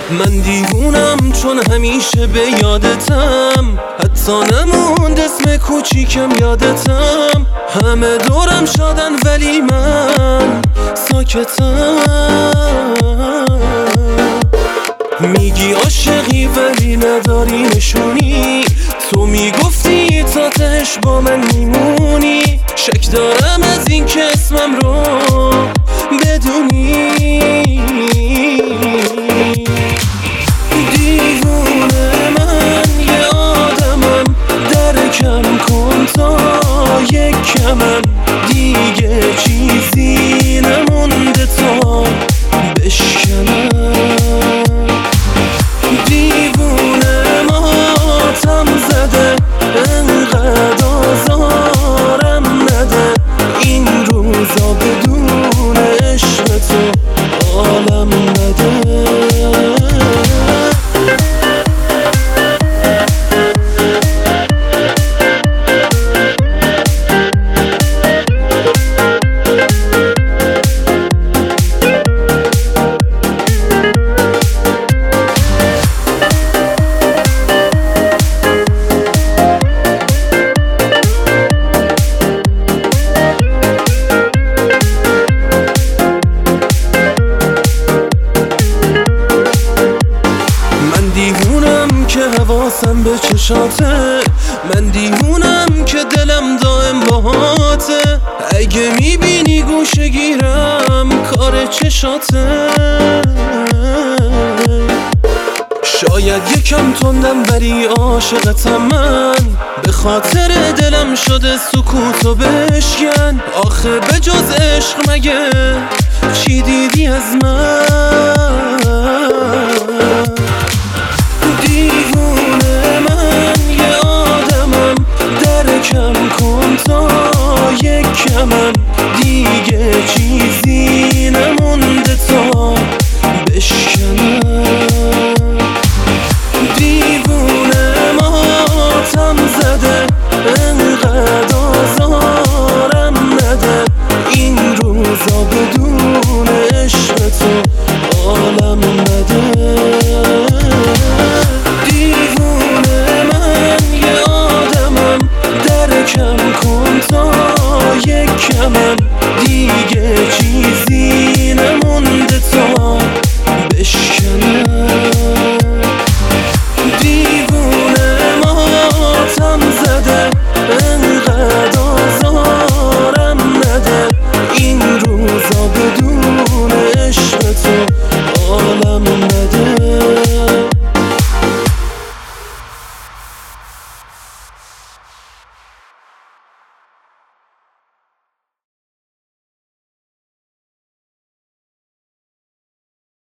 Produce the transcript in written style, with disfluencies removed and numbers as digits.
من دیوونم چون همیشه به یادتم، حتی نموند اسم کوچیکم یادتم. همه دورم شادن ولی من ساکتم. میگی عاشقی ولی نداری نشونی، تو میگفتی تا تهش با من میمونی. شک دارم از این که اسمم رو بدونی. دیوونه من یه آدمم، درکم کن تا یک کمم. دیگه چیزی نمونده تا بشکنم. دیوونه ماتم زده، انقدر آزارم نده. این روزا بدون عشق تو حالم نده. دیوونم که حواسم به چشاته، من دیوونم که دلم دائم باهاته. اگه میبینی گوشه گیرم کار چشاته. شاید یکم تندم ولی عاشقتم من، به خاطر دلم شده سکوتو بشکن. آخه به جز عشق مگه چی دیدی از من؟